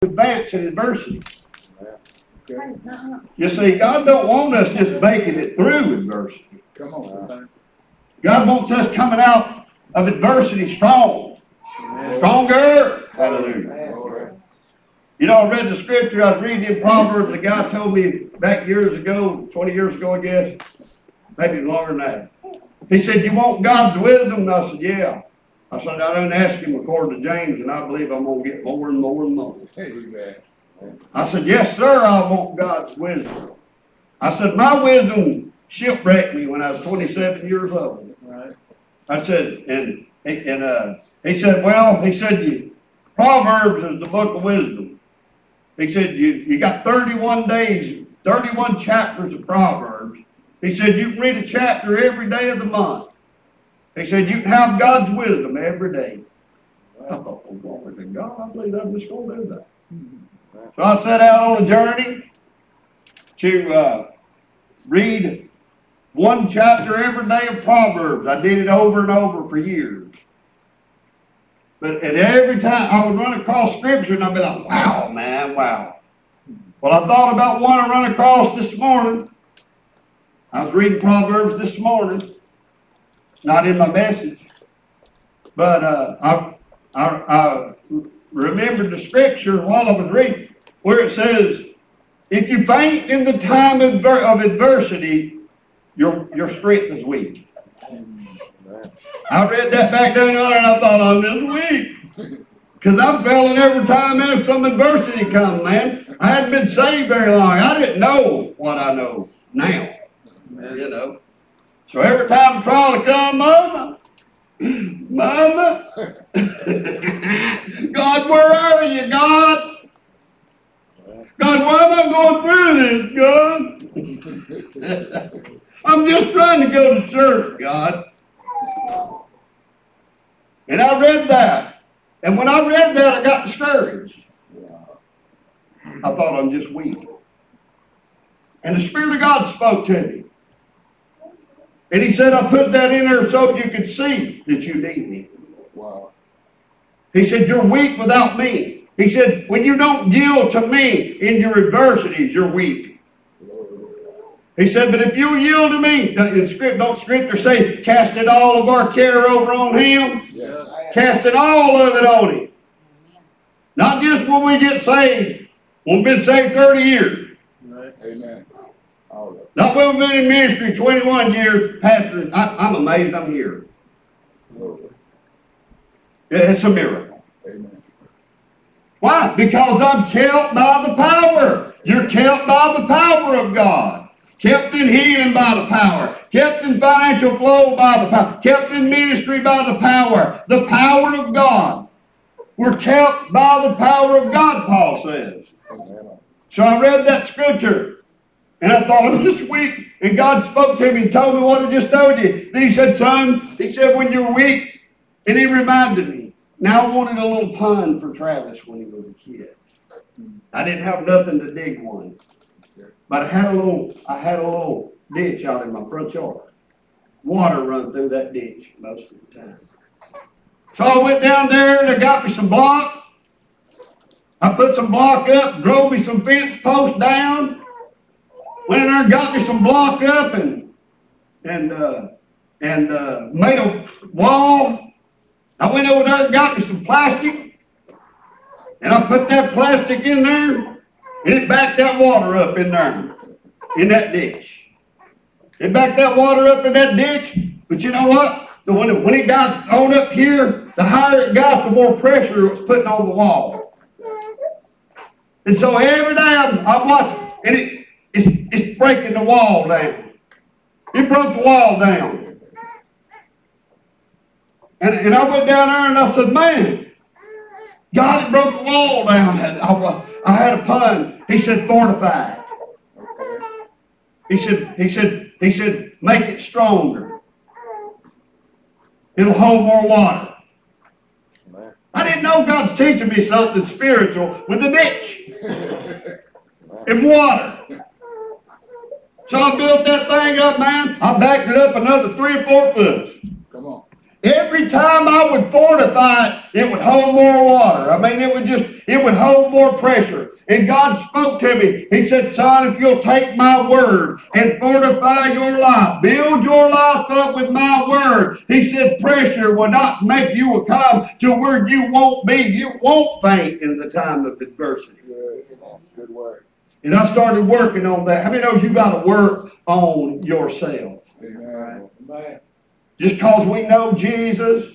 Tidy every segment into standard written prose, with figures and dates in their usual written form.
advance in adversity. You see, God don't want us just making it through adversity. Come on. God wants us coming out of adversity strong. Stronger. Hallelujah. You know, I read the scripture, I was reading in Proverbs, a guy told me back years ago, 20 years ago, I guess, maybe longer than that. He said, "You want God's wisdom?" And I said, "Yeah." I said, "I don't ask him according to James, and I believe I'm going to get more and more and more." I said, "Yes, sir, I want God's wisdom." I said, "My wisdom shipwrecked me when I was 27 years old." Right. I said, he said, Proverbs is the book of wisdom. He said, you got 31 days, 31 chapters of Proverbs. He said, you can read a chapter every day of the month. He said, you can have God's wisdom every day. I thought, oh, glory to God, I believe I'm just going to do that. So I set out on a journey to read one chapter every day of Proverbs. I did it over and over for years. But at every time I would run across scripture and I'd be like, wow, man, wow. Well, I thought about one I run across this morning. I was reading Proverbs this morning. Not in my message. But I remembered the scripture while I was reading where it says, if you faint in the time of adversity, your strength is weak. I read that back down there and I thought, I'm just weak. Because I'm failing every time there's some adversity comes, man. I hadn't been saved very long. I didn't know what I know now. You know. So every time trial come, Mama, God, where are you, God? God, why am I going through this, God? I'm just trying to go to church, God. And I read that. And when I read that, I got discouraged. I thought I'm just weak. And the Spirit of God spoke to me. And He said, I put that in there so you could see that you need me. Wow. He said, you're weak without me. He said, when you don't yield to me in your adversities, you're weak. He said, but if you yield to me, don't Scripture say, cast it all of our care over on Him? Yes. Cast it all of it on Him. Not just when we get saved. We've been saved 30 years. Right. Amen. Not when we've been in ministry 21 years, Pastor. I'm amazed I'm here. It's a miracle. Amen. Why? Because I'm kept by the power. You're kept by the power of God. Kept in healing by the power. Kept in financial flow by the power. Kept in ministry by the power. The power of God. We're kept by the power of God, Paul says. So I read that scripture. And I thought, I'm just weak. And God spoke to me and told me what I just told you. Then He said, son, He said, when you're weak. And He reminded me. Now I wanted a little pun for Travis when he was a kid. I didn't have nothing to dig one. But I had a little ditch out in my front yard. Water run through that ditch most of the time. So I went down there and I got me some block. I put some block up, drove me some fence posts down. Went in there and got me some block up and made a wall. I went over there and got me some plastic. And I put that plastic in there. And it backed that water up in there, in that ditch. It backed that water up in that ditch, but you know what? When it got on up here, the higher it got, the more pressure it was putting on the wall. And so every day I'm watching, and it's breaking the wall down. It broke the wall down. And I went down there and I said, man, God, it broke the wall down. I had a pun. He said, fortified. He said, make it stronger. It'll hold more water. I didn't know God's teaching me something spiritual with a ditch and water. So I built that thing up, man. I backed it up another 3 or 4 foot. Come on. Every time I would fortify it, it would hold more water. I mean, it would hold more pressure. And God spoke to me. He said, son, if you'll take my word and fortify your life, build your life up with my word. He said, pressure will not make you come to where you won't be. You won't faint in the time of adversity. Good word. And I started working on that. How many knows you got to work on yourself? Amen. Just because we know Jesus,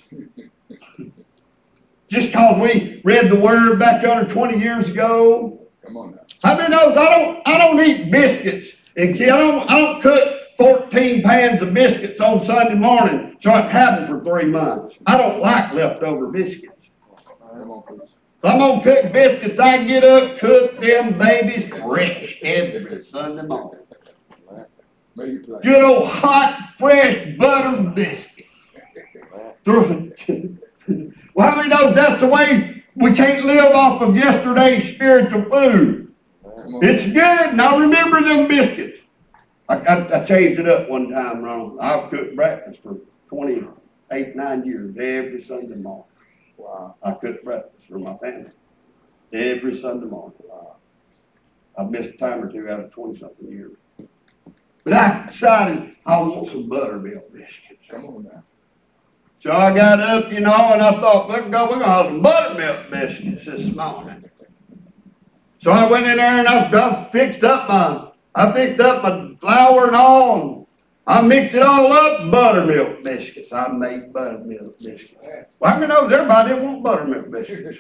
just because we read the Word back under 20 years ago. Come on now. How many knows I don't eat biscuits and I don't cook 14 pans of biscuits on Sunday morning so I can have them for 3 months. I don't like leftover biscuits. Come on, please. If I'm gonna cook biscuits, I get up, cook them babies fresh every Sunday morning. Good old hot, fresh buttered biscuit. Well, how many know that's the way we can't live off of yesterday's spiritual food? It's good, and I remember them biscuits. I changed it up one time, Ronald. I've cooked breakfast for 9 years, every Sunday morning. Wow. I cooked breakfast for my family every Sunday morning. I've missed a time or two out of 20-something years. But I decided I want some buttermilk biscuits. Come on now. So I got up, and I thought, we're going to have some buttermilk biscuits this morning. So I went in there, and I fixed up my flour and all, and I mixed it all up, buttermilk biscuits. I made buttermilk biscuits. Well, I know everybody didn't want buttermilk biscuits.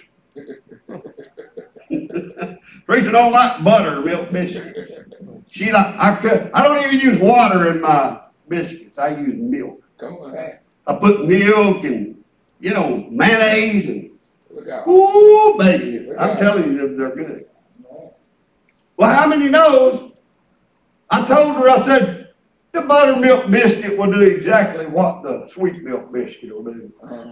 Teresa don't like buttermilk biscuits. I don't even use water in my biscuits. I use milk. Come on now. I put milk and, mayonnaise and, Look out. ooh, baby. I'm telling you, they're good. Well, how many knows? I told her, I said, the buttermilk biscuit will do exactly what the sweet milk biscuit will do. Uh-huh.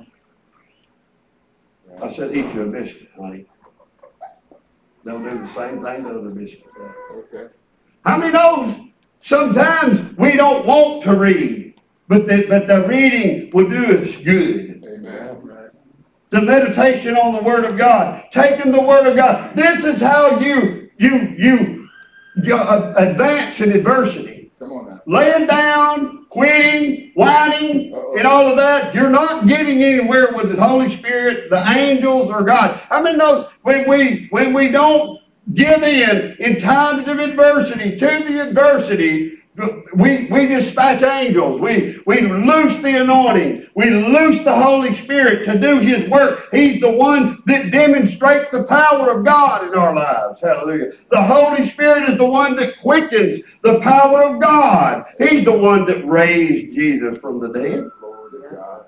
I said, eat you a biscuit, honey. They'll do the same thing the other biscuit does. Okay. How many knows? Sometimes we don't want to read, but the reading will do us good. Amen. The meditation on the Word of God, taking the Word of God. This is how you advance in adversity. Come on now. Laying down, quitting, whining, and all of that, you're not getting anywhere with the Holy Spirit, the angels, or God. I mean, those when we don't give in times of adversity to the adversity, we dispatch angels. We loose the anointing. We loose the Holy Spirit to do His work. He's the one that demonstrates the power of God in our lives. Hallelujah. The Holy Spirit is the one that quickens the power of God. He's the one that raised Jesus from the dead. Glory to God.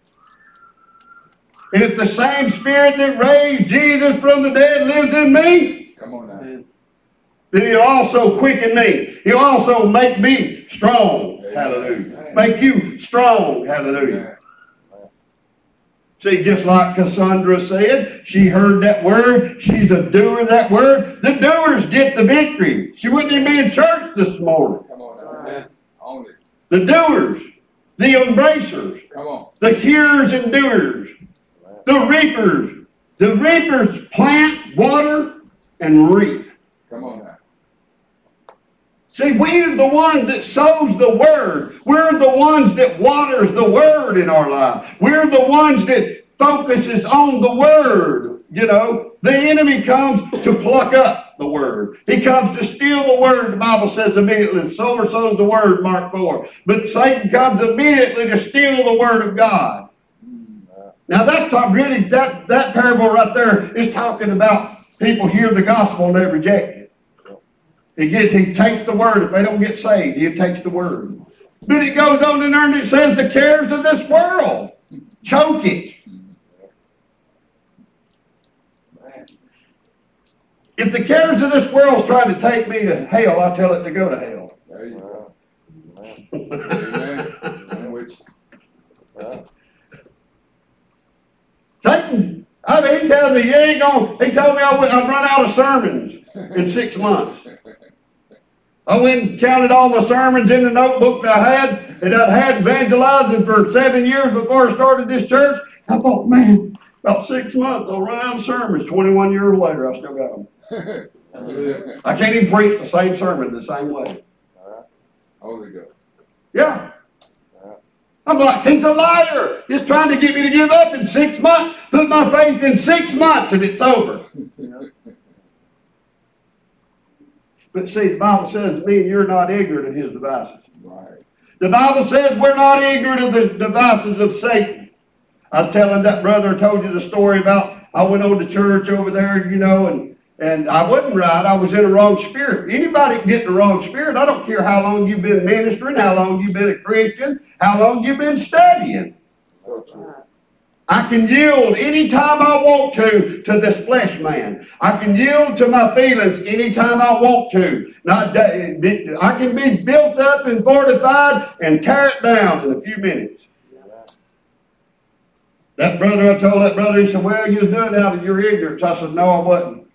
And if the same Spirit that raised Jesus from the dead lives in me, Come on now. then He'll also quicken me. He'll also make me strong. Hallelujah. Make you strong. Hallelujah. See, just like Cassandra said, she heard that word. She's a doer of that word. The doers get the victory. She wouldn't even be in church this morning. Come on now. Only. The doers, the embracers, Come on. the hearers and doers, the reapers. The reapers plant, water, and reap. Come on now. See, we're the ones that sows the word. We're the ones that waters the word in our life. We're the ones that focuses on the word. The enemy comes to pluck up the word. He comes to steal the word, the Bible says immediately. Sower sows the word, Mark 4. But Satan comes immediately to steal the word of God. Now that's that parable right there is talking about people hear the gospel and they reject it. He takes the word. If they don't get saved, he takes the word. But it goes on in there and it says the cares of this world choke it. If the cares of this world is trying to take me to hell, I tell it to go to hell. There you go. Amen. I'm with you. Satan, he tells me he told me I'd run out of sermons in 6 months. I went and counted all my sermons in the notebook that I had, and I'd had evangelizing for 7 years before I started this church. I thought, man, about 6 months, I'll run out of sermons. 21 years later, I still got them. I can't even preach the same sermon the same way. Holy Ghost. Yeah. I'm like, he's a liar. He's trying to get me to give up in 6 months. Put my faith in 6 months and it's over. But see, the Bible says to me, you're not ignorant of his devices. Right. The Bible says we're not ignorant of the devices of Satan. I was telling that brother, I told you the story about, I went on to church over there, you know, and I wasn't right. I was in the wrong spirit. Anybody can get in the wrong spirit. I don't care how long you've been ministering, how long you've been a Christian, how long you've been studying. So true. I can yield anytime I want to this flesh man. I can yield to my feelings anytime I want to. I can be built up and fortified and tear it down in a few minutes. That brother, I told that brother, he said, well, you're doing it out of your ignorance. I said, no, I wasn't.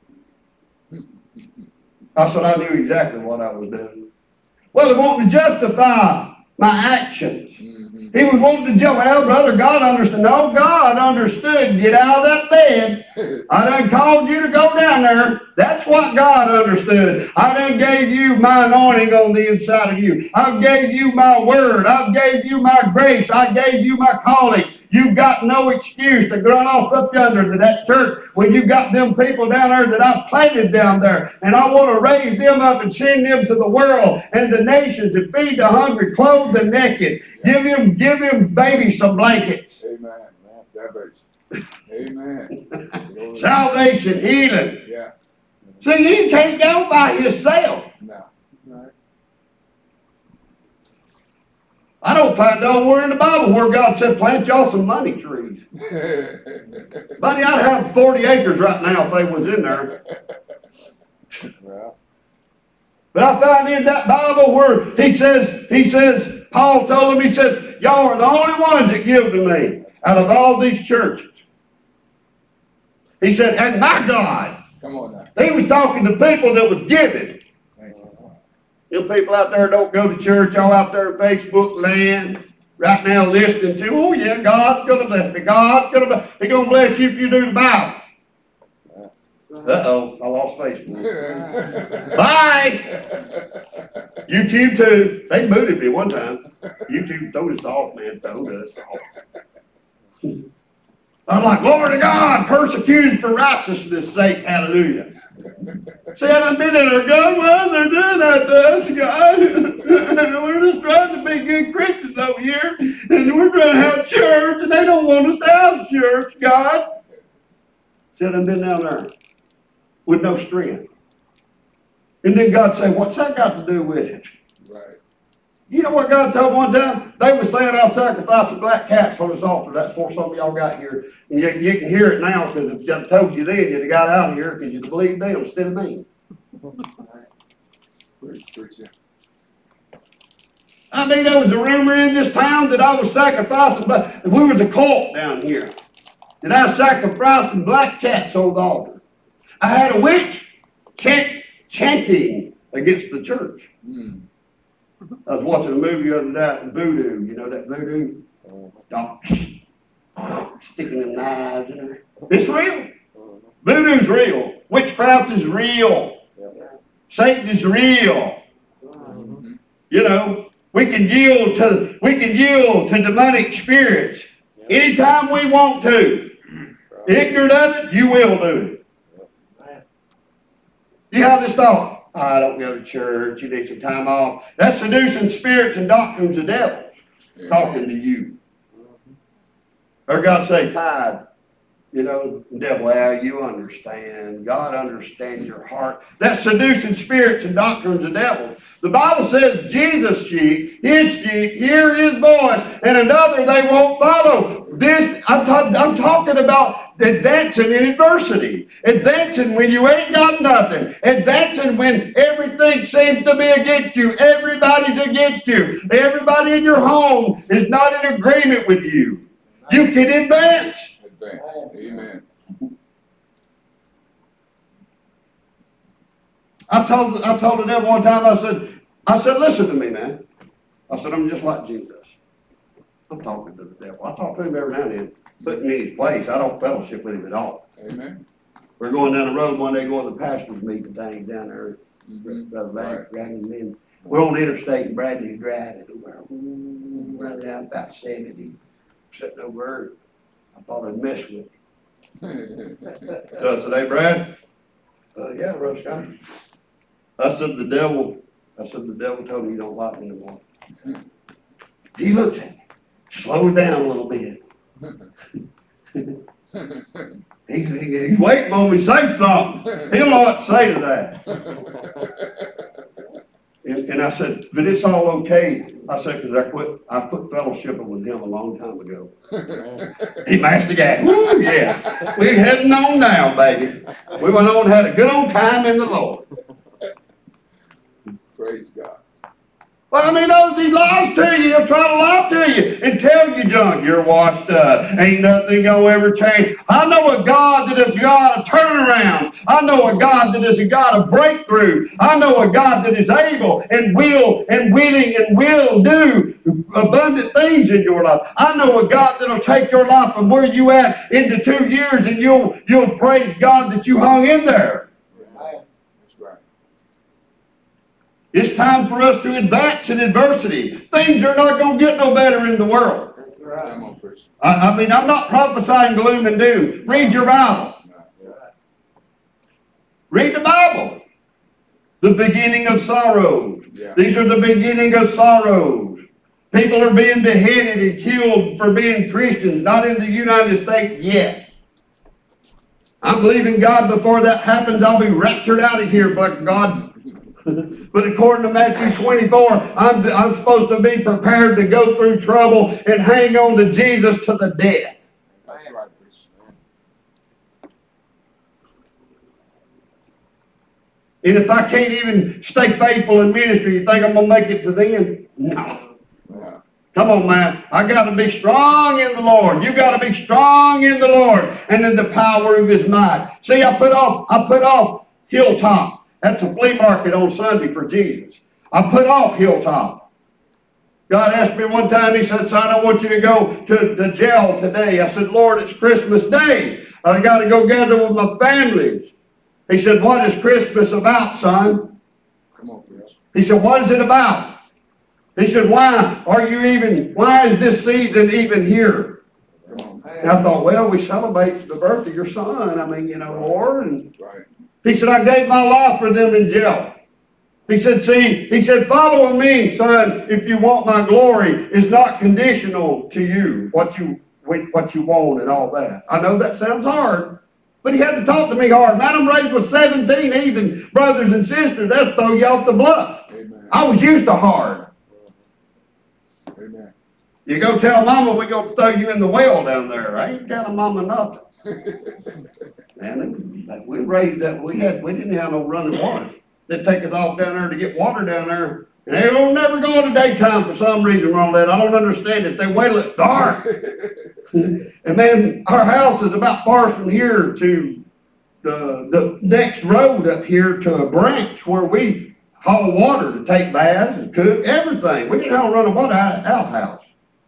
I said, I knew exactly what I was doing. Well, he wanted to justify my actions. He was wanting to well, brother, God understood. No, God understood. Get out of that bed. I done called you to go down there. That's what God understood. I done gave you my anointing on the inside of you. I gave you my word. I gave you my grace. I gave you my calling. You've got no excuse to run off up yonder to that church when you got them people down there that I've planted down there. And I want to raise them up and send them to the world and the nations and feed the hungry, clothe the naked. Give him babies some blankets. Amen. Amen. Salvation, healing. Yeah. See, you can't go by yourself. No. I don't find nowhere in the Bible where God said, plant y'all some money trees. Buddy, I'd have 40 acres right now if they was in there. But I find in that Bible where he says, Paul told him, he says, y'all are the only ones that give to me out of all these churches. He said, and my God. Come on now. He was talking to people that was giving. Them people out there don't go to church, all out there in Facebook land right now listening to, oh yeah, God's going to bless me. God's going to bless. He's going to bless you if you do the Bible. Uh-oh, I lost Facebook. Bye! YouTube too. They booted me one time. YouTube throwed us off, man. Throwed us off. I'm like, Lord of God, persecuted for righteousness' sake. Hallelujah. See, I done been in there, God, well, they're doing that to us, God. We're just trying to be good Christians over here, and we're trying to have church, and they don't want us to have church, God. See, I done been down there with no strength. And then God said, what's that got to do with it? Right. You know what God told one time? They were saying I'll sacrifice the black cats on this altar. That's for some of y'all got here. And you can hear it now because if I told you then, you'd have got out of here because you'd believe them instead of me. I mean, there was a rumor in this town that I was sacrificing, but we was a cult down here. That I was sacrificing black cats on the altar. I had a witch chanting against the church. I was watching a movie the other night, Voodoo. You know that Voodoo? Sticking them knives in there. It's real. Voodoo's real. Witchcraft is real. Satan is real. You know, we can yield to demonic spirits anytime we want to. Ignorant of it, you will do it. You have this thought. I don't go to church. You need some time off. That's seducing spirits and doctrines of devils talking to you. Or God say, tithe. You know, the devil, well, you understand. God understands your heart. That's seducing spirits and doctrines of devils. The Bible says Jesus' sheep, his sheep, hear his voice, and another they won't follow. This, I'm talking about advancing in adversity. Advancing when you ain't got nothing. Advancing when everything seems to be against you. Everybody's against you. Everybody in your home is not in agreement with you. You can advance. Amen. I told the devil one time, I said, listen to me, man. I said, I'm just like Jesus. I'm talking to the devil. I talk to him every now and then, putting him in his place. I don't fellowship with him at all. Amen. We're going down the road one day, going to the pastor's meeting thing down there. Mm-hmm. Brother Dragging him in. We're on the interstate and Bradley's driving. We're running out about 70, sitting over there. I thought I'd mess with him. So I said, hey, Brad. Yeah, Brother Scott. I said, the devil told me you don't like me anymore. He looked at me, slowed down a little bit. He's waiting on me to say something. He don't know what to say to that. And I said, but it's all okay. I said, because I quit fellowshipping with him a long time ago. He mashed the gas. Woo, yeah. We heading on down, baby. We went on and had a good old time in the Lord. Praise God. Well, I mean, he lies to you. He'll try to lie to you and tell you junk. You're washed up. Ain't nothing gonna ever change. I know a God that is a God of turnaround. I know a God that is a God of breakthrough. I know a God that is able and will and willing and will do abundant things in your life. I know a God that'll take your life from where you at into 2 years, and you'll praise God that you hung in there. It's time for us to advance in adversity. Things are not going to get no better in the world. That's right. I mean, I'm not prophesying gloom and doom. Read your Bible. Read the Bible. The beginning of sorrows. Yeah. These are the beginning of sorrows. People are being beheaded and killed for being Christians, not in the United States yet. I'm believing God before that happens, I'll be raptured out of here, but God. But according to Matthew 24, I'm supposed to be prepared to go through trouble and hang on to Jesus to the death. That's right. And if I can't even stay faithful in ministry, you think I'm going to make it to the end? No. Yeah. Come on, man. I got to be strong in the Lord. You got to be strong in the Lord and in the power of His might. See, I put off Hilltop. That's a flea market on Sunday for Jesus. I put off Hilltop. God asked me one time, He said, son, I want you to go to the jail today. I said, Lord, it's Christmas Day. I got to go gather with my families. He said, what is Christmas about, son? Come on, Chris. He said, what is it about? He said, why is this season even here? Come on. And I thought, well, we celebrate the birth of your son. I mean, Lord. And Right. He said, I gave my life for them in jail. He said, follow me, son, if you want my glory. It's not conditional to you, what you want and all that. I know that sounds hard, but he had to talk to me hard. Man, I'm raised with 17 heathen brothers and sisters. That'll throw you off the bluff. Amen. I was used to hard. Amen. You go tell mama we're going to throw you in the well down there. I ain't telling mama nothing. Man, we raised that. We didn't have no running water. They'd take us off down there to get water down there. And they don't never go in the daytime for some reason wrong that. I don't understand it. They wait till it's dark. And then our house is about far from here to the next road up here to a branch where we haul water to take baths and cook, everything. We didn't have a running water outhouse.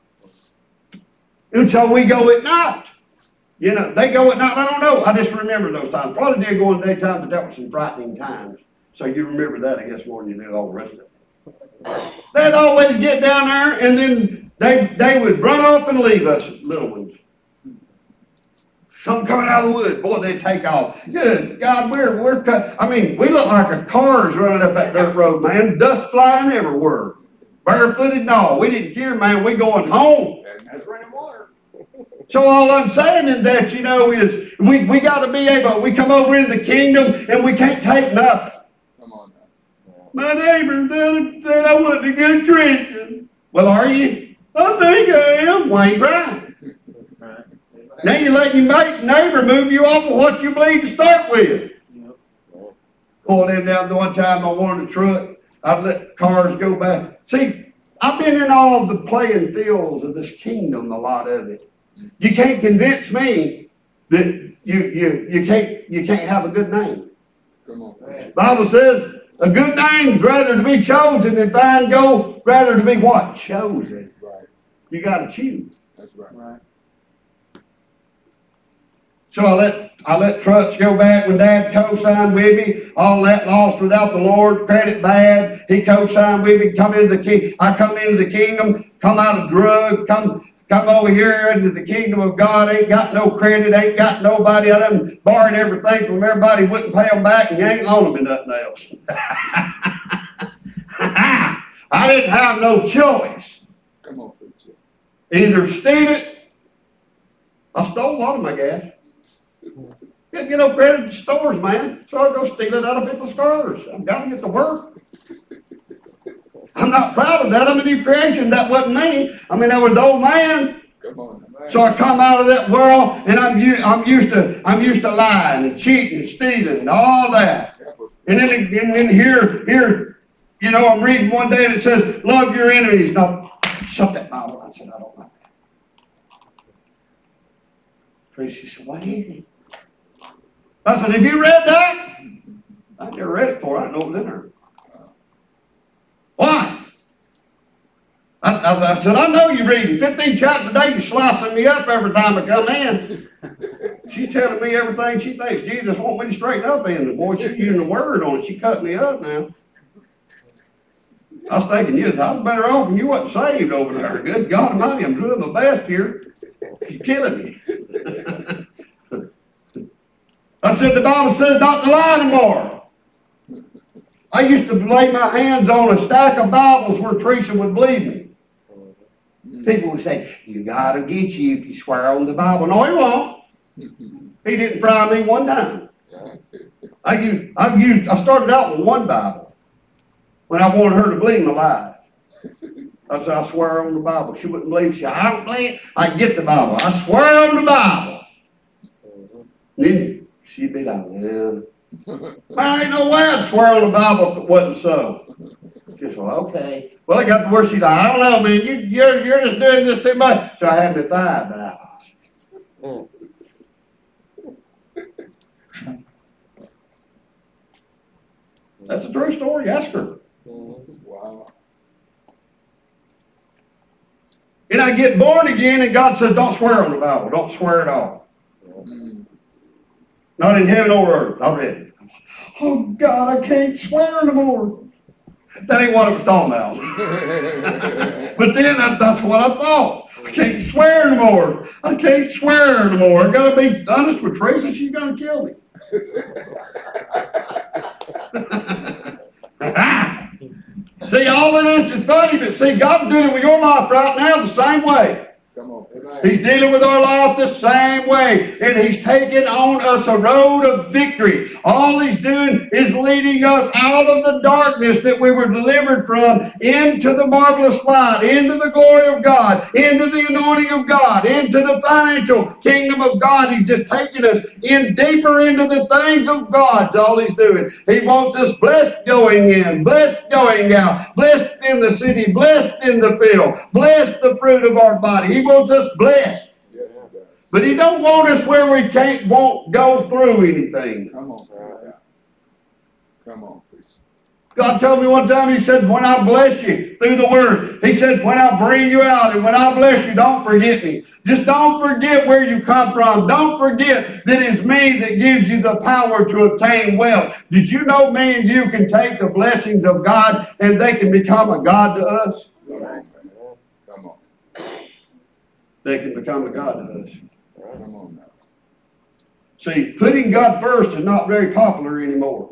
And so we go at night. They go at night. I don't know. I just remember those times. Probably did go in the daytime, but that was some frightening times. So you remember that, I guess, more than you do all the rest of it. They'd always get down there, and then they would run off and leave us little ones. Something coming out of the woods. Boy, they'd take off. Good God, we're cut. I mean, we look like a car's running up that dirt road, man. Dust flying everywhere. Barefooted and all. We didn't care, man. We going home. That's running water. So all I'm saying is that, is we got to be able, we come over into the kingdom and we can't take nothing. Come on now. My neighbor said I wasn't a good Christian. Well, are you? I think I am. Wayne Grimes. Now you're letting your neighbor move you off of what you believe to start with. Pulled in down the one time I wanted a truck. I'd let cars go by. See, I've been in all the playing fields of this kingdom, a lot of it. You can't convince me that you can't have a good name. Come on, preacher. Bible says a good name's rather to be chosen than fine gold, rather to be what? Chosen. Right. You got to choose. That's right. Right. So I let trucks go back when Dad co-signed with me. All that lost without the Lord, credit bad. He co-signed with me. I come into the kingdom, come out of drug, come over here into the kingdom of God. Ain't got no credit, ain't got nobody. I done borrowed everything from everybody, wouldn't pay them back, and you ain't loaning me nothing else. I didn't have no choice. Come on, preacher. Either steal it. I stole a lot of my gas. Didn't get no credit at the stores, man. So I go steal it out of people's cars. I've got to get to work. I'm not proud of that. I'm a new creation. That wasn't me. I mean, that was the old man. Come on. So I come out of that world, and I'm used to lying and cheating and stealing and all that. And then here, you know, I'm reading one day and it says, "Love your enemies." Now, shut that Bible. I said, I don't like that. Tracy said, "What is it?" I said, "Have you read that?" I never read it before. I didn't know it was in there. Why? I said, "I know you're reading 15 chapters a day. You're slicing me up every time I come in." She's telling me everything she thinks Jesus wants me to straighten up in. And boy, she's using the word on it. She cut me up now. I was thinking, I was better off when you wasn't saved over there. Good God Almighty, I'm doing my best here. She's killing me. I said, the Bible says not to lie anymore. I used to lay my hands on a stack of Bibles where Teresa was bleeding. People would say, "You got to get you if you swear on the Bible." No, he won't. He didn't fry me one time. I started out with one Bible when I wanted her to believe my lies. I said, "I swear on the Bible." She wouldn't believe. She said, "I don't believe." I get the Bible. I swear on the Bible. And then she'd be like, "Well, there ain't no way I'd swear on the Bible if it wasn't so." She said, "Well, okay." Well, I got to where she's like, "I don't know, man. You're just doing this too much." So I had me 5 Bibles. That's a true story. Ask her. Wow. And I get born again, and God says, "Don't swear on the Bible. Don't swear at all. Not in heaven or earth." I read it. Oh, God, I can't swear anymore. That ain't what it was talking about. But then that's what I thought. I can't swear anymore. I can't swear anymore. I got to be honest with Teresa. She's going to kill me. See, all of this is funny, but see, God's dealing with your life right now the same way. Come on. He's dealing with our life the same way, and He's taking on us a road of victory. All He's doing is leading us out of the darkness that we were delivered from into the marvelous light, into the glory of God, into the anointing of God, into the financial kingdom of God. He's just taking us in deeper into the things of God. That's all He's doing. He wants us blessed going in, blessed going out, blessed in the city, blessed in the field, blessed the fruit of our body. He wants us blessed. Yes, it does. But He don't want us where we won't go through anything. Come on. Come on, please. God told me one time, He said, when I bless you through the Word, He said, when I bring you out and when I bless you, don't forget me. Just don't forget where you come from. Don't forget that it's me that gives you the power to obtain wealth. Did you know me and you can take the blessings of God and they can become a God to us? Come on. Come on. They can become a God to us. Come on now. See, putting God first is not very popular anymore.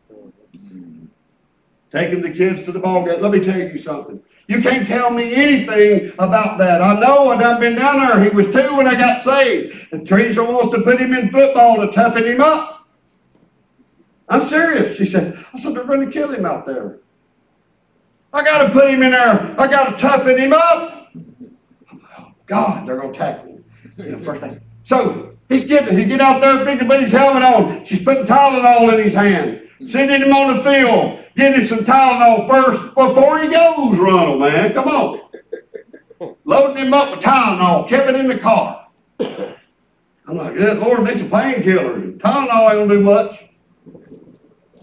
Taking the kids to the ball game. Let me tell you something. You can't tell me anything about that. I know I done been down there. He was 2 when I got saved. And Teresa wants to put him in football to toughen him up. I'm serious. She said, I said, they're going to kill him out there. I got to put him in there. I got to toughen him up. Oh, God, they're going to tackle him. You know, first thing. So he get out there, picking put his helmet on. She's putting Tylenol in his hand. Sending him on the field. Getting him some Tylenol first before he goes, Ronald, man. Come on. Loading him up with Tylenol. Kept it in the car. I'm like, yeah, Lord, need some painkillers. Tylenol ain't going to do much.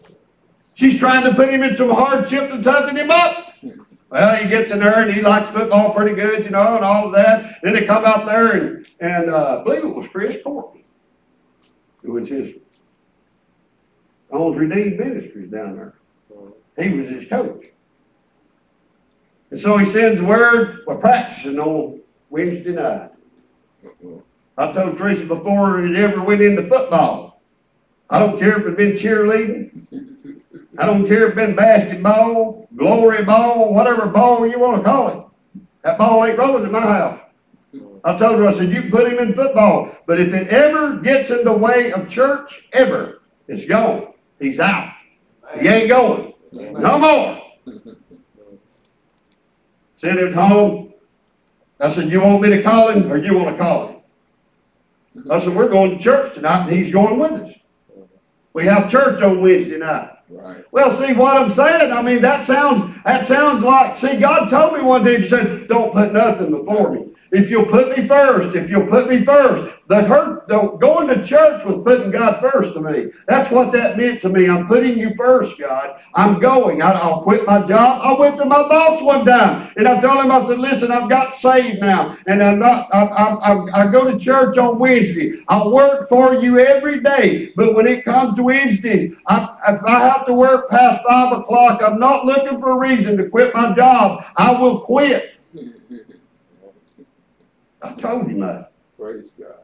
She's trying to put him in some hardship to toughen him up. Well, he gets in there and he likes football pretty good, and all of that. Then they come out there and I believe it was Chris Courtney, who was his owns Redeemed Ministries down there. He was his coach. And so he sends word, we're practicing on Wednesday night. I told Teresa before it ever went into football. I don't care if it's been cheerleading. I don't care if it's been basketball, glory ball, whatever ball you want to call it. That ball ain't rolling in my house. I told her, I said, you can put him in football, but if it ever gets in the way of church, ever, it's gone. He's out. He ain't going. No more. Sent him home. I said, you want me to call him or you want to call him? I said, we're going to church tonight and he's going with us. We have church on Wednesday night. Right. Well, see what I'm saying? I mean, that sounds like, see, God told me one day, he said, don't put nothing before me. If you'll put me first. Going to church was putting God first to me. That's what that meant to me. I'm putting you first, God. I'm going. I'll quit my job. I went to my boss one time and I told him, I said, listen, I've got saved now. And I go to church on Wednesday. I'll work for you every day. But when it comes to Wednesdays, if I have to work past 5 o'clock, I'm not looking for a reason to quit my job. I will quit. I told him that. Praise God.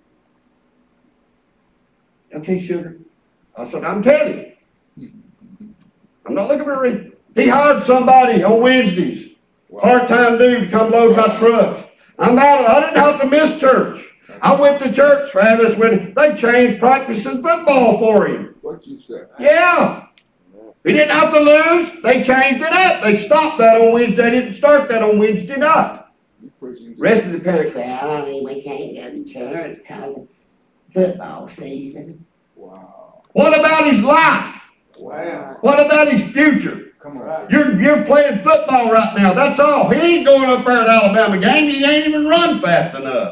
Okay, sugar. I said, I'm telling you. I'm not looking for a reason. He hired somebody on Wednesdays. Wow. Part-time dude to come load my trucks. I didn't have to miss church. I went to church, Travis, when they changed practicing football for him. What you say? Yeah. He didn't have to lose. They changed it up. They stopped that on Wednesday. They didn't start that on Wednesday night. Rest of the parents say, we can't go to church because of football season. Wow. What about his life? Wow. What about his future? Come on. You're playing football right now. That's all. He ain't going up there at Alabama game. He ain't even run fast enough.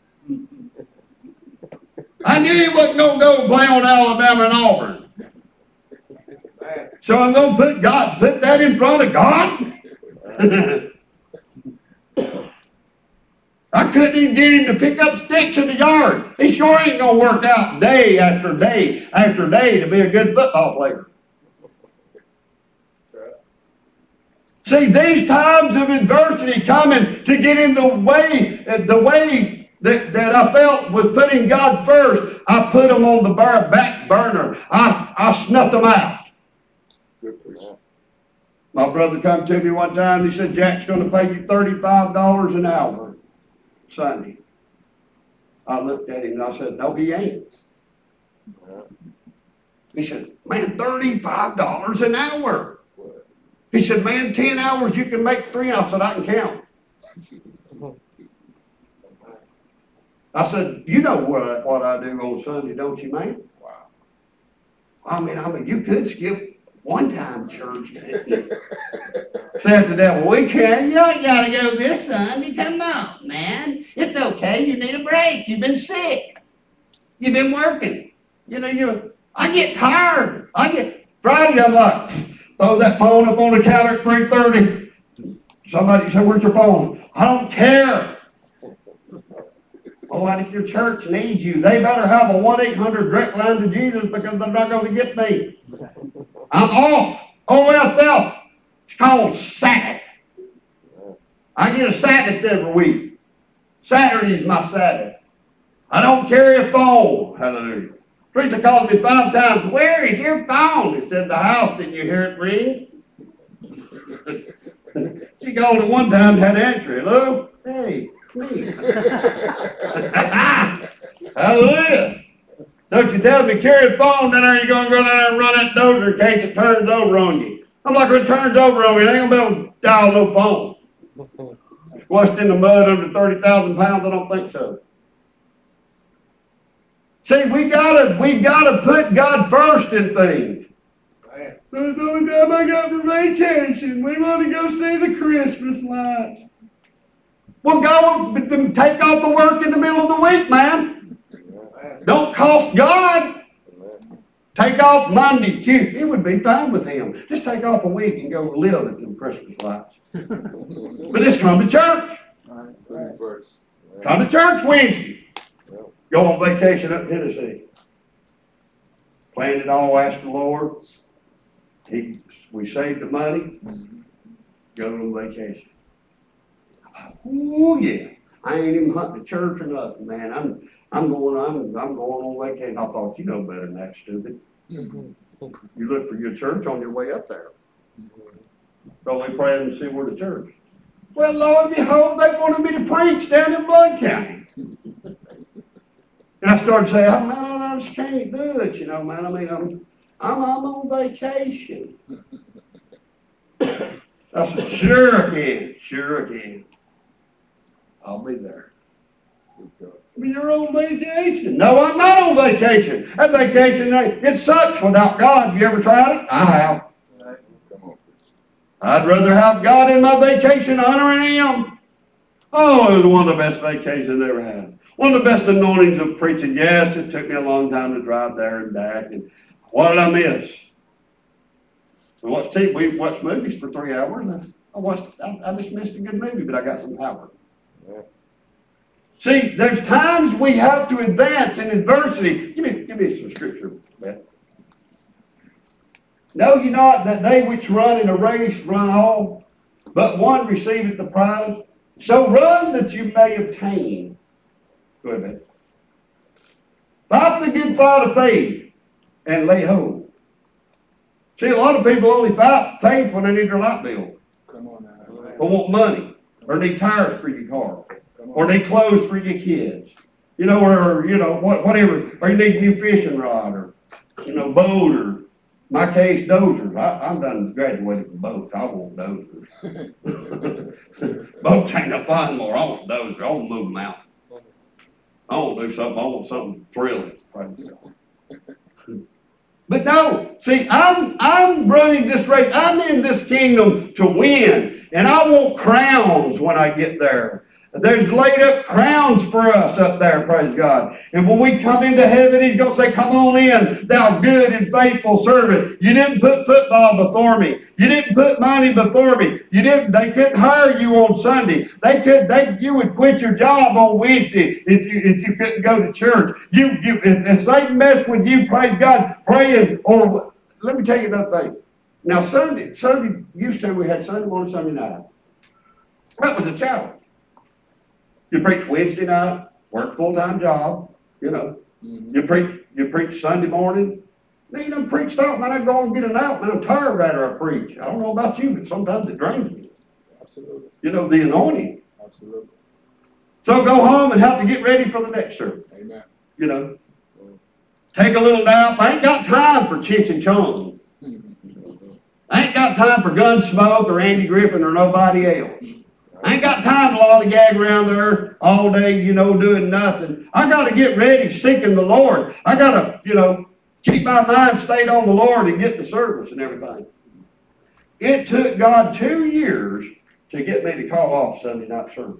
I knew he wasn't going to go play on Alabama and Auburn. So I'm going to put that in front of God? I couldn't even get him to pick up sticks in the yard. He sure ain't going to work out day after day after day to be a good football player. See, these times of adversity coming to get in the way that I felt was putting God first, I put them on the back burner. I snuffed them out. My brother come to me one time, he said, Jack's going to pay you $35 an hour Sunday. I looked at him and I said, no, he ain't. He said, man, $35 an hour. He said, man, 10 hours you can make 3. I said, I can count. I said, you know what I do on Sunday, don't you, man? Wow. I mean, you could skip one-time church. Said the devil, we can. You ain't got to go this Sunday. Come on, man. It's okay. You need a break. You've been sick. You've been working. I get tired. Friday, I'm like, throw that phone up on the counter at 3:30. Somebody said, where's your phone? I don't care. Oh, and if your church needs you, they better have a 1-800 direct line to Jesus because they're not going to get me. I'm off. OFL. It's called Sabbath. I get a Sabbath every week. Saturday's my Sabbath. I don't carry a phone. Hallelujah. Teresa called me 5 times. Where is your phone? It's in the house. Didn't you hear it ring? She called it one time and had to answer. Hello? Hey, me. Hallelujah. Don't you tell me carry a phone, then are you going to go down there and run that dozer in case it turns over on you? I'm like, if it turns over on me, I ain't going to be able to dial no phone. Squashed in the mud under 30,000 pounds? I don't think so. See, we gotta put God first in things. That's the only time I got for vacation. We want to go see the Christmas lights. Well, go take off the work in the middle of the week, man. Don't cost God. Take off Monday, Tuesday. It would be fine with him. Just take off a week and go live at the Christmas lights. But just come to church. Come to church Wednesday. Go on vacation up in Tennessee. Planned it all, asked the Lord. We saved the money. Go on vacation. Oh yeah. I ain't even hunting the church or nothing, man. I'm going on vacation. I thought, you know better than that, stupid. You look for your church on your way up there. So we prayed and see where the church. Well, lo and behold, they wanted me to preach down in Blood County. And I started saying, oh, man, I just can't do it, you know, man. I mean, I'm on vacation. I said, sure I can. I'll be there. You're on vacation. No, I'm not on vacation. That vacation, it sucks without God. Have you ever tried it? I have. I'd rather have God in my vacation honoring Him. Oh, it was one of the best vacations I ever had. One of the best anointings of preaching. Yes, it took me a long time to drive there and back. And what did I miss? We watched movies for 3 hours. I just missed a good movie, but I got some power. Yeah. See, there's times we have to advance in adversity. Give me some scripture, Beth. Know ye not that they which run in a race run all, but one receiveth the prize? So run that you may obtain. Go ahead, Beth. Fight the good fight of faith and lay hold. See, a lot of people only fight faith when they need their light bill. Come on now. Or want money. Or need tires for your car. Or need clothes for your kids. Whatever. Or you need a new fishing rod. Or, boat. Or, in my case, dozers. I'm done graduated from boats. I want dozers. Boats ain't no fun anymore. I want dozers. I want to move them out. I want to do something. I want something thrilling. But no, see, I'm running this race. I'm in this kingdom to win. And I want crowns when I get there. There's laid up crowns for us up there, praise God. And when we come into heaven, He's going to say, come on in, thou good and faithful servant. You didn't put football before me. You didn't put money before me. They couldn't hire you on Sunday. You would quit your job on Wednesday if you couldn't go to church. If Satan messed with you, praise God, praying, or let me tell you another thing. Now Sunday, used to we had Sunday morning, Sunday night. That was a challenge. You preach Wednesday night, work a full-time job, Mm-hmm. You preach Sunday morning. Then you done preached out, man, I go and get an out, man, I'm tired after I preach. I don't know about you, but sometimes it drains me. Absolutely. The anointing. Absolutely. So go home and have to get ready for the next service. Amen. Take a little nap. I ain't got time for Cheech and Chong. I ain't got time for Gunsmoke or Andy Griffin or nobody else. I ain't got time to lollygag around there all day, doing nothing. I got to get ready, seeking the Lord. I got to, keep my mind stayed on the Lord and get the service and everything. It took God 2 years to get me to call off Sunday night service.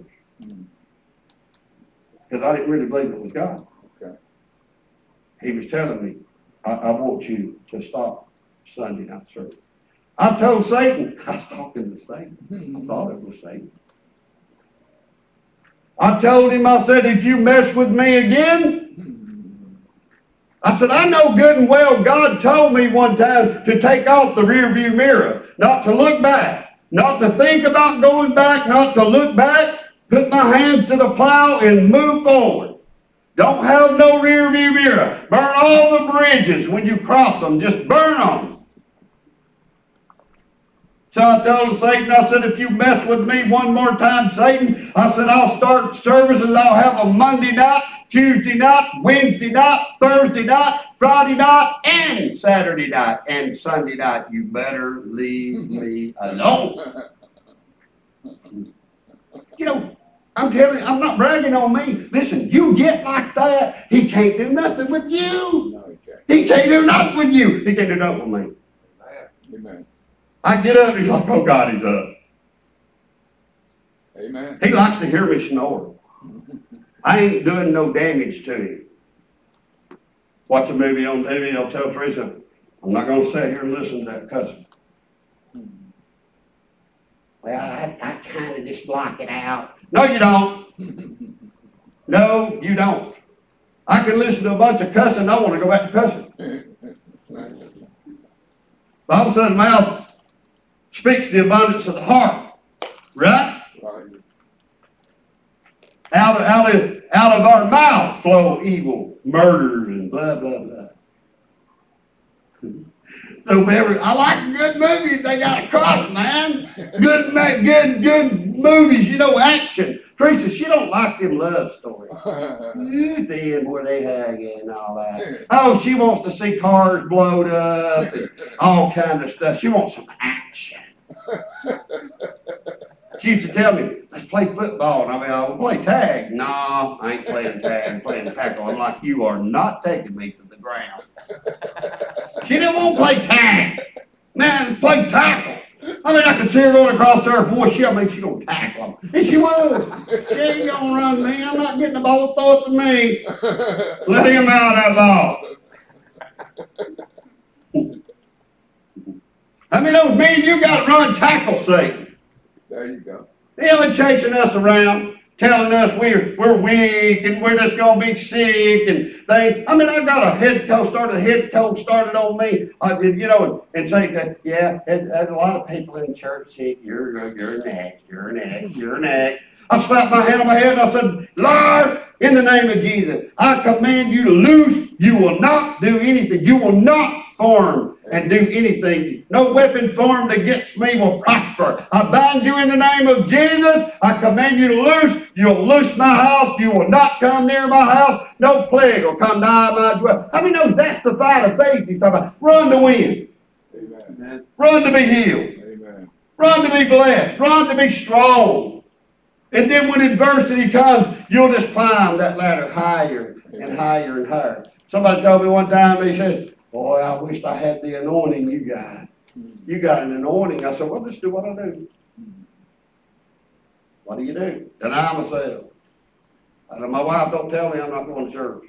Because I didn't really believe it was God. Okay. He was telling me, I want you to stop Sunday night service. I told Satan, I was talking to Satan. I thought it was Satan. I told him, I said, if you mess with me again, I said, I know good and well God told me one time to take off the rearview mirror, not to look back, not to think about going back, not to look back, put my hands to the plow and move forward. Don't have no rearview mirror. Burn all the bridges when you cross them. Just burn them. So I told Satan, I said, if you mess with me one more time, Satan, I said, I'll start services. I'll have a Monday night, Tuesday night, Wednesday night, Thursday night, Friday night, and Saturday night, and Sunday night. You better leave me alone. I'm telling you, I'm not bragging on me. Listen, you get like that, He can't do nothing with you. No, he can't do nothing with you. He can't do nothing with me. Amen. I get up, He's like, oh God, He's up. Amen. He likes to hear me snore. I ain't doing no damage to Him. watch a movie on TV, I'll tell Teresa, I'm not going to sit here and listen to that cussing. Well, I kind of just block it out. No, you don't. No, you don't. I can listen to a bunch of cussing, I want to go back to cussing. Bible says the mouth speaks the abundance of the heart. Right? Out of our mouth flow evil, murders, and blah, blah, blah. So I like good movies. They got a cuss, man. Good movies, action. Teresa, she don't like them love stories. Then where they hug and all that. Oh, she wants to see cars blowed up and all kind of stuff. She wants some action. She used to tell me, let's play football. And I'll play tag. No, I ain't playing tag. I'm playing tackle. I'm like, you are not taking me to the ground. She didn't want to play tag. Man, let's play tackle. I could see her going across there. Boy, she going to tackle him. And she would. She ain't going to run me. I'm not getting the ball. Throw it to me. Let him out that ball. Me and you got to run tackle Satan. There you go. They're chasing us around, telling us we're weak and we're just going to be sick and things. I got a head coach started on me, and say that, yeah, and a lot of people in church say, you're next. I slapped my hand on my head and I said, Lord, in the name of Jesus, I command you to loose. You will not do anything. You will not form and do anything. No weapon formed against me will prosper. I bind you in the name of Jesus. I command you to loose. You'll loose my house. You will not come near my house. No plague will come nigh my dwelling. That's the fight of faith he's talking about. Run to win. Amen. Run to be healed. Amen. Run to be blessed. Run to be strong. And then when adversity comes, you'll just climb that ladder higher and higher and higher. Somebody told me one time, he said, boy, I wished I had the anointing you got. You got an anointing. I said, well, just do what I do. What do you do? Deny myself. I said, my wife don't tell me I'm not going to church.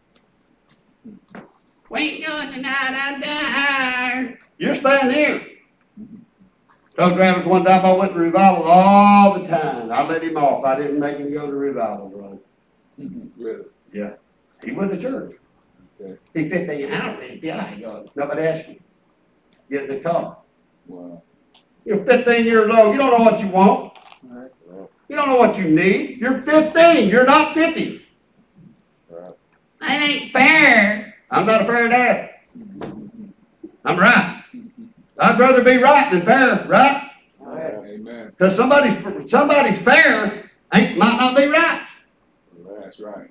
We ain't going tonight, I'm tired. You're staying here. Told Travis one time I went to revival all the time. I let him off. I didn't make him go to revival, right? Really? Yeah. He went to church. Okay. He's 15. I don't really feel like going. Nobody asked me. Get in the car. Wow. You're 15 years old. You don't know what you want. Right. You don't know what you need. You're 15. You're not 50. Right. That ain't fair. I'm not a fair dad. I'm right. I'd rather be right than fair, right? Amen. Because somebody's fair might not be right. That's right.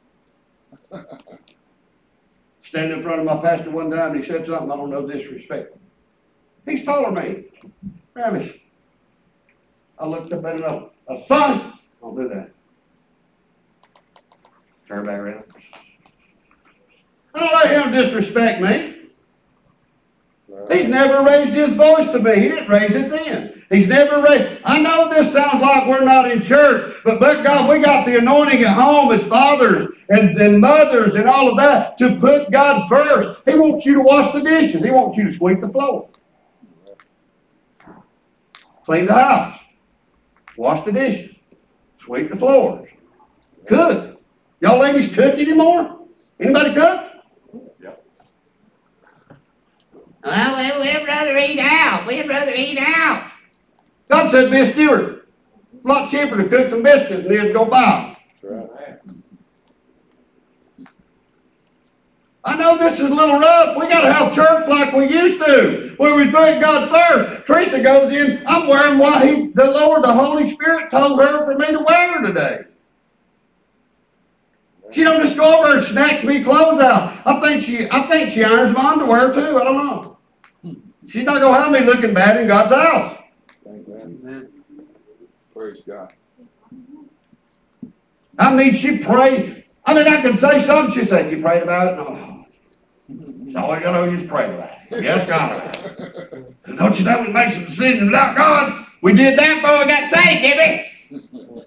Standing in front of my pastor one time, he said something, I don't know, disrespectful. He's taller than me. Travis. I looked up at him, son, don't do that. Turn back around. I don't let him disrespect me. He's never raised his voice to me. He didn't raise it then. He's never raised. I know this sounds like we're not in church, but God, we got the anointing at home as fathers and mothers and all of that to put God first. He wants you to wash the dishes. He wants you to sweep the floor. Clean the house. Wash the dishes. Sweep the floors. Cook. Y'all ladies cook anymore? Anybody cook? Well, we'd rather eat out. We'd rather eat out. God said, be a steward. It's a lot cheaper to cook some biscuits than to go buy them. Right. I know this is a little rough. We got to have church like we used to, where we put God first. Teresa goes in, I'm wearing what the Holy Spirit told her for me to wear today. She don't just go over and snatch me clothes out. I think she irons my underwear too. I don't know. She's not gonna have me looking bad in God's house. Thank God. Praise God. She prayed. I can say something. She said, you prayed about it? No. So all you gotta do is just pray about it. Yes, God. Don't you know we make some decisions without God? We did that before we got saved, did we?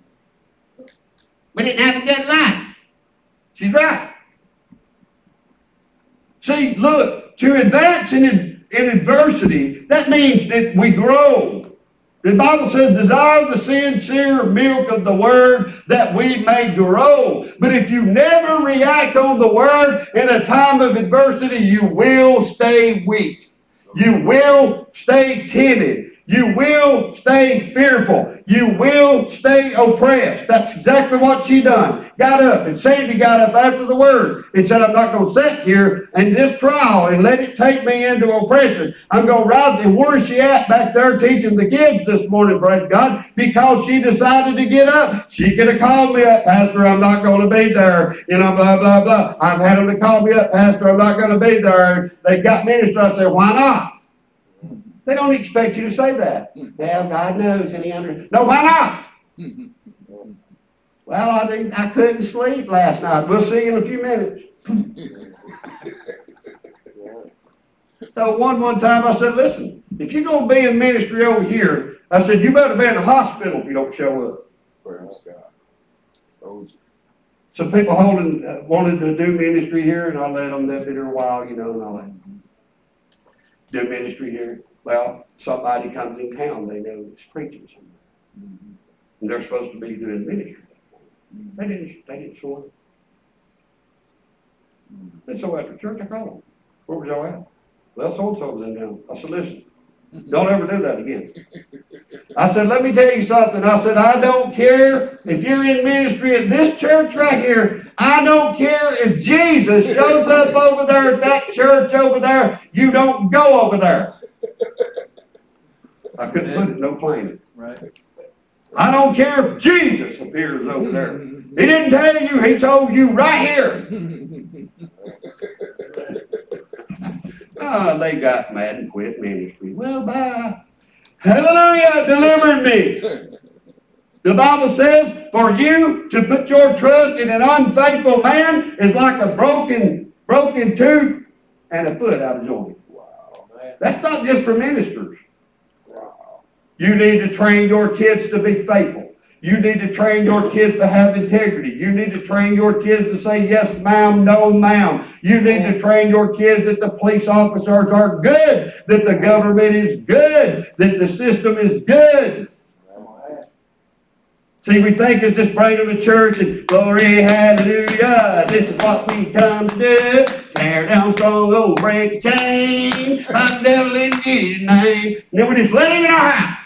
We didn't have a good life. She's right. See, look, to advance in adversity, that means that we grow. The Bible says, desire the sincere milk of the word that we may grow. But if you never react on the word in a time of adversity, you will stay weak. You will stay timid. You will stay fearful. You will stay oppressed. That's exactly what she done. Got up, and Sandy got up after the word and said, I'm not going to sit here in this trial and let it take me into oppression. I'm going to rise. And where's she at back there teaching the kids this morning, praise God? Because she decided to get up. She could have called me up, Pastor, I'm not going to be there. You know, blah, blah, blah. I've had them to call me up, Pastor, I'm not going to be there. They got minister. I said, why not? They don't expect you to say that. Well, God knows, and He understands. No, why not? Well, I couldn't sleep last night. We'll see you in a few minutes. So one time I said, listen, if you're going to be in ministry over here, I said, you better be in the hospital if you don't show up. Praise God. Some people wanted to do ministry here, and I let them. They've been here a while, you know, and I let them do ministry here. Well, somebody comes in town, they know it's preaching somewhere. And they're supposed to be doing ministry. They didn't show up. And so after church, I called them. Where was y'all at? Well, so-and-so was in town. I said, listen, don't ever do that again. I said, let me tell you something. I said, I don't care if you're in ministry at this church right here. I don't care if Jesus shows up over there at that church over there. You don't go over there. I couldn't put it no plainer. Right. I don't care if Jesus appears over there. He didn't tell you, He told you right here. They got mad and quit ministry. Well, bye. Hallelujah, delivered me. The Bible says, for you to put your trust in an unfaithful man is like a broken tooth and a foot out of joint. Wow. That's not just for ministers. You need to train your kids to be faithful. You need to train your kids to have integrity. You need to train your kids to say yes, ma'am, no, ma'am. You need to train your kids that the police officers are good, that the government is good, that the system is good. See, we think it's just bring them to church and glory, hallelujah. This is what we come to do. Tear down stronghold, break a chain. Find the devil in Jesus' name. And then we just let him in our house.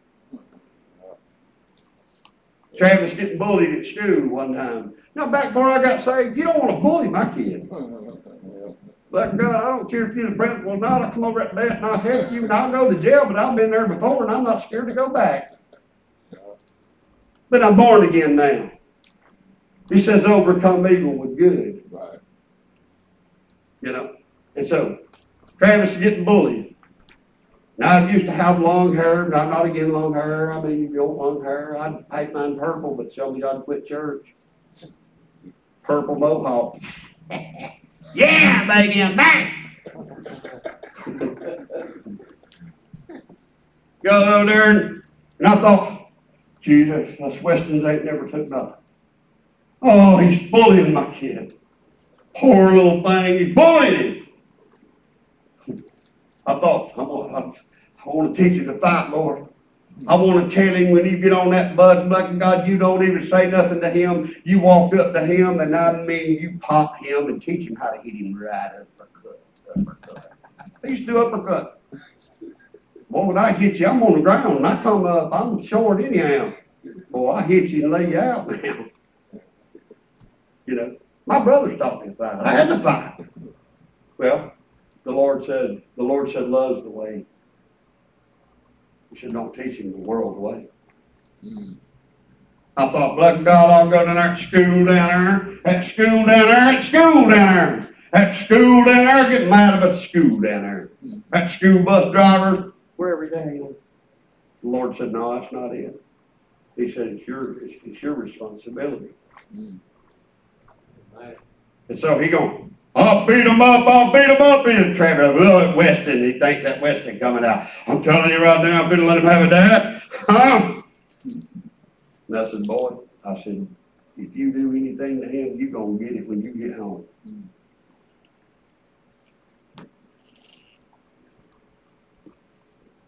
Travis getting bullied at school one time. Now, back before I got saved, you don't want to bully my kid. Like God, I don't care if you're the principal or not. I'll come over at that and I'll help you and I'll go to jail, but I've been there before and I'm not scared to go back. But I'm born again now. He says, overcome evil with good. Right. You know? And so, Travis is getting bullied. Now, I used to have long hair, but I'm not again long hair. I mean, if you want long hair, I'd paint mine purple, but some of you got to quit church. Purple mohawk. Yeah, baby, I'm back. Go over there, and I thought, Jesus, us Westons ain't never took nothing. Oh, he's bullying my kid. Poor little thing, he's bullying him. I thought, I want to teach him to fight, Lord. I want to tell him when you get on that bus, like God, you don't even say nothing to him. You walk up to him, and I mean, you pop him and teach him how to hit him right uppercut. I used to do uppercut. Boy, when I hit you, I'm on the ground, and I come up, I'm short anyhow. Boy, I hit you and lay you out now. You know, my brother taught me to fight. I had to fight. Well, the Lord said, love's the way. He said, don't teach him the world's way. I thought, bless God, I'll go to that school down there, at school down there, at school down there, at school down there, get mad about school down there. That school bus driver, wherever he's at. The Lord said, no, that's not it. He said, it's your responsibility. And so he going, I'll beat him up in Travis. Look, Weston, he thinks that Weston coming out. I'm telling you right now, I'm finna let him have a dad. Huh? And I said, boy, if you do anything to him, you're going to get it when you get home.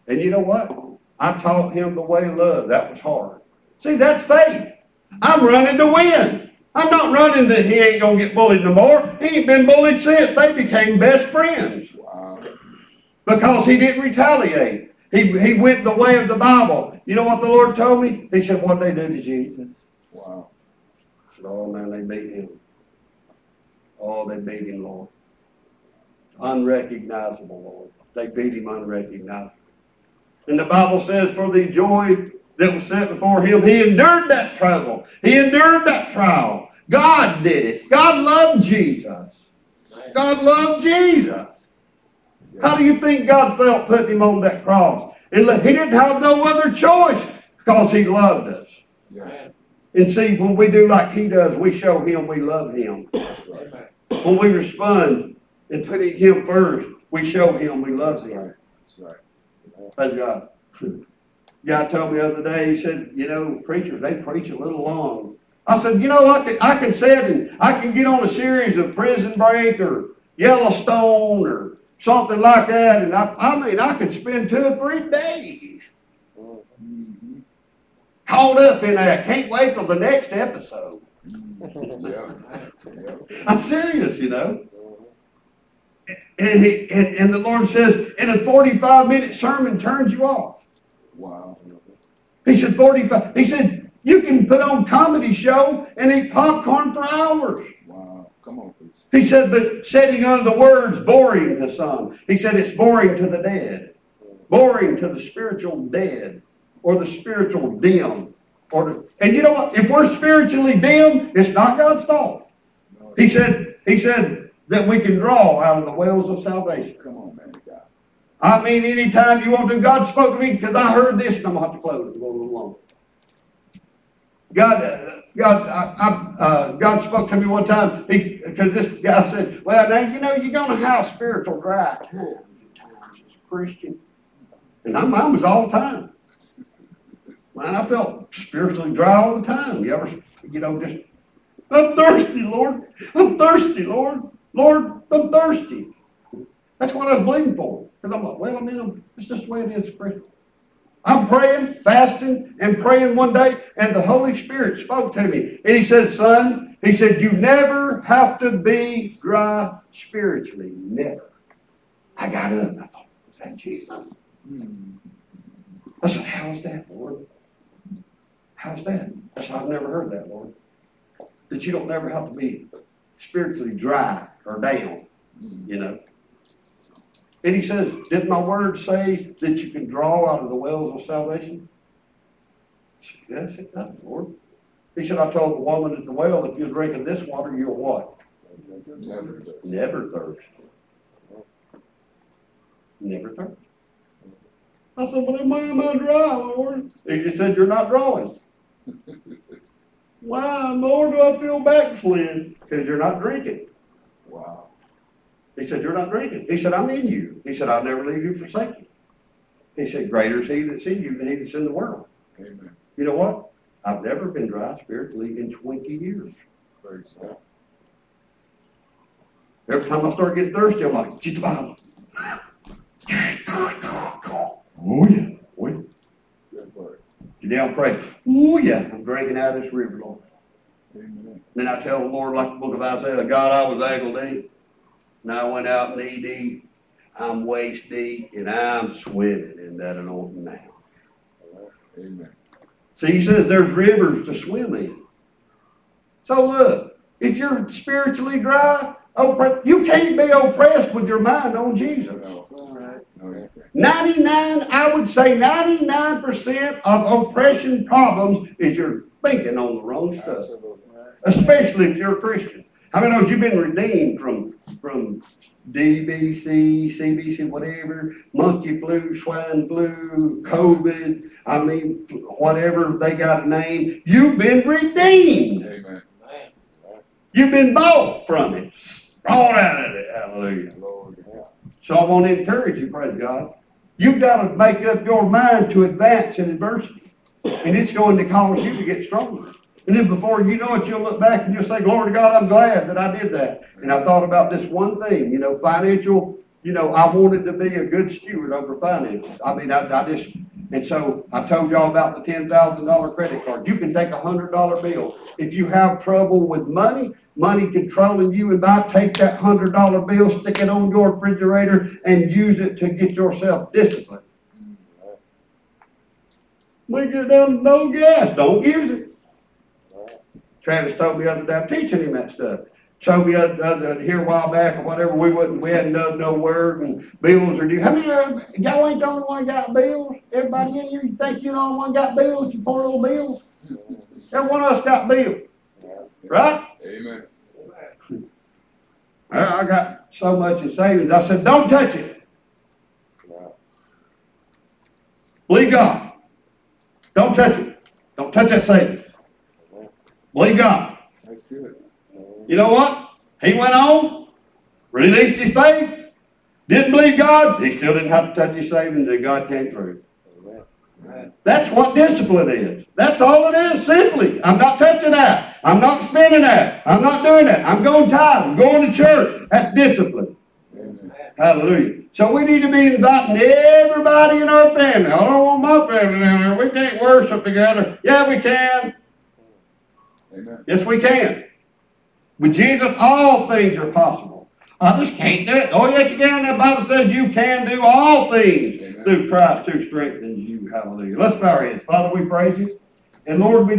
And you know what? I taught him the way of love. That was hard. See, that's faith. I'm running to win. I'm not running that he ain't going to get bullied no more. He ain't been bullied since. They became best friends. Wow. Because he didn't retaliate. He went the way of the Bible. You know what the Lord told me? He said, what'd they do to Jesus? Wow. I said, oh man, they beat him. Oh, they beat him, Lord. Unrecognizable, Lord. They beat him unrecognizable. And the Bible says, for the joy that was set before him, he endured that trouble. He endured that trial. God did it. God loved Jesus. God loved Jesus. How do you think God felt putting him on that cross? And he didn't have no other choice because he loved us. Yes. And see, when we do like he does, we show him we love him. That's right. When we respond and put him first, we show him we love him. That's right. Praise God. God told me the other day, he said, you know, preachers, they preach a little long. I said, you know, I can sit and I can get on a series of Prison Break or Yellowstone or something like that, and I could spend 2 or 3 days caught up in that. Can't wait till the next episode. Yeah. Yeah. I'm serious, you know. And the Lord says, and a 45-minute sermon turns you off. Wow. He said 45. He said, you can put on comedy show and eat popcorn for hours. Wow. Come on, please. He said, but setting under the words boring to some. He said it's boring to the dead. Boring to the spiritual dead or the spiritual dim. And you know what? If we're spiritually dim, it's not God's fault. He said that we can draw out of the wells of salvation. Come on, man. God. I mean, anytime you want to. God spoke to me because I heard this, and I'm going to have to close it. Go a little long. God spoke to me one time because this guy said, well, now, you know, you're going to have spiritual dry times as a Christian. And mine was all the time. Man, I felt spiritually dry all the time. You ever, you know, just, I'm thirsty, Lord. I'm thirsty, Lord. Lord, I'm thirsty. That's what I was believing for. Because I'm like, well, I mean, it's just the way it is, Christian. I'm praying, fasting, and praying one day, and the Holy Spirit spoke to me. And he said, son, he said, you never have to be dry spiritually. Never. I got up and I thought, was that Jesus? I said, how's that, Lord? How's that? I said, I've never heard that, Lord. That you don't never have to be spiritually dry or down, you know. And he says, did my word say that you can draw out of the wells of salvation? I said, yes, it does, Lord. He said, I told the woman at the well, if you're drinking this water, you'll what? Never thirst. Never thirst. I said, but why am I dry, Lord? He just said, you're not drawing. Why, Lord, do I feel backslid? Because you're not drinking. Wow. He said, you're not drinking. He said, I'm in you. He said, I'll never leave you forsake you. He said, greater is he that's in you than he that's in the world. Amen. You know what? I've never been dry spiritually in 20 years. Praise God. Every time I start getting thirsty, I'm like, get the Bible. Oh, yeah. Oh, yeah. Good word. Get down and pray. Oh, yeah. I'm drinking out of this river, Lord. Amen. Then I tell the Lord, like the book of Isaiah, God, I was ankle deep. And I went out knee deep. I'm waist deep. And I'm swimming in that anointing now. Amen. See, he says there's rivers to swim in. So look, if you're spiritually dry, you can't be oppressed with your mind on Jesus. No. No. 99, I would say 99% of oppression problems is you're thinking on the wrong stuff. Absolutely. Especially if you're a Christian. How many knows you've been redeemed from DBC, CBC, whatever, monkey flu, swine flu, COVID, I mean, whatever they got a name. You've been redeemed. Amen. You've been bought from it. Brought out of it. Hallelujah. Lord. Yeah. So I want to encourage you, praise God. You've got to make up your mind to advance in adversity. And it's going to cause you to get stronger. And then before you know it, you'll look back and you'll say, Lord God, I'm glad that I did that. And I thought about this one thing, you know, financial you know, I wanted to be a good steward over finances. I mean, I just, and so I told y'all about the $10,000 credit card. You can take a $100 bill. If you have trouble with money controlling you, and I take that $100 bill, stick it on your refrigerator, and use it to get yourself disciplined. We get down to no gas, don't use it. Travis told me the other day, I'm teaching him that stuff. Showed me here a while back or whatever, we hadn't done no word and bills are due. How many of y'all ain't the only one got bills? Everybody in here, you think you're the only one got bills? You poor little bills? Every one of us got bills. Right? Amen. I got so much in savings. I said, don't touch it. Believe God. Don't touch it. Don't touch that savings. Believe God. That's good. You know what? He went on, released his faith, didn't believe God. He still didn't have to touch his savings, and God came through. That's what discipline is. That's all it is, simply. I'm not touching that. I'm not spending that. I'm not doing that. I'm going tithe. I'm going to church. That's discipline. Amen. Hallelujah. So we need to be inviting everybody in our family. I don't want my family down there. We can't worship together. Yeah, we can. Amen. Yes, we can. With Jesus, all things are possible. I just can't do it. Oh, yes, you can. The Bible says you can do all things through Christ who strengthens you. Hallelujah. Let's bow our heads. Father, we praise you. And Lord, we